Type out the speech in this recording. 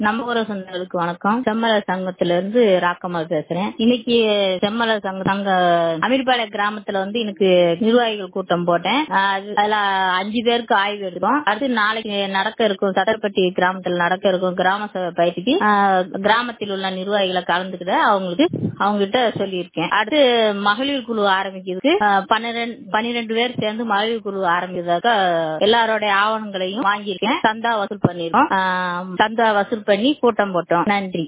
நம்ம ஊர சொந்தங்களுக்கு வணக்கம். செம்மலர் சங்கத்துல இருந்து ராக்கம்மாள் பேசுறேன். இன்னைக்கு செம்மலர் சங்க அமீர்பாளையம் கிராமத்துல எனக்கு நிர்வாகிகள் கூட்டம் போட்டேன். அதுல 5 பேருக்கு ஆய்வு எடுத்தோம். அடுத்து நாளைக்கு நடக்க இருக்கும் சதர்பட்டி கிராமத்துல நடக்க இருக்கும் கிராம சபை பயிற்சிக்கு கிராமத்தில் உள்ள நிர்வாகிகளை கலந்துக்கிட்ட அவங்ககிட்ட சொல்லியிருக்கேன். அடுத்து மகளிர் குழு ஆரம்பிக்கிறதுக்கு 12 பேர் சேர்ந்து மகளிர் குழு ஆரம்பிக்கிறதாக எல்லாரோட ஆவணங்களையும் வாங்கியிருக்கேன். சந்தா வசூல் பண்ணிருக்கோம். சந்தா வசூல் பண்ணி கூட்டம் போட்டோம். நன்றி.